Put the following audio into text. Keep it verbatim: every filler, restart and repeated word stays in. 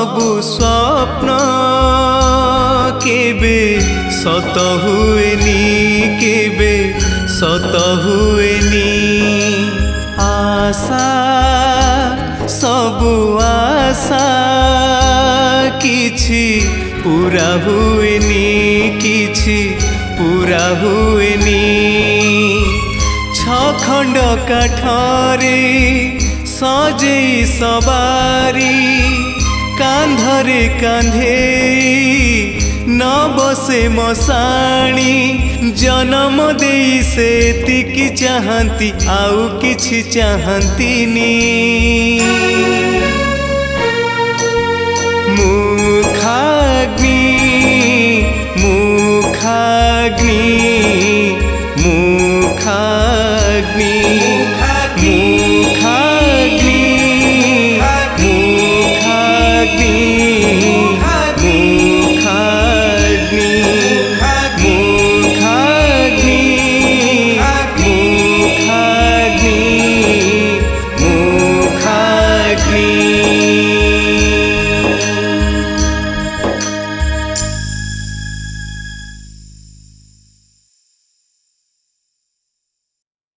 सबु स्वप्न केबे सत हुएनी केबे सत हुएनी आशा सबु आशा किछि पूरा हुएनी किछि पूरा हुएनी छखंड काठरे सजेई सवारी कांधरे कांधे न बसे मसाणी जन्म देई से तिकी चाहती आउ किछि चाहतीनी।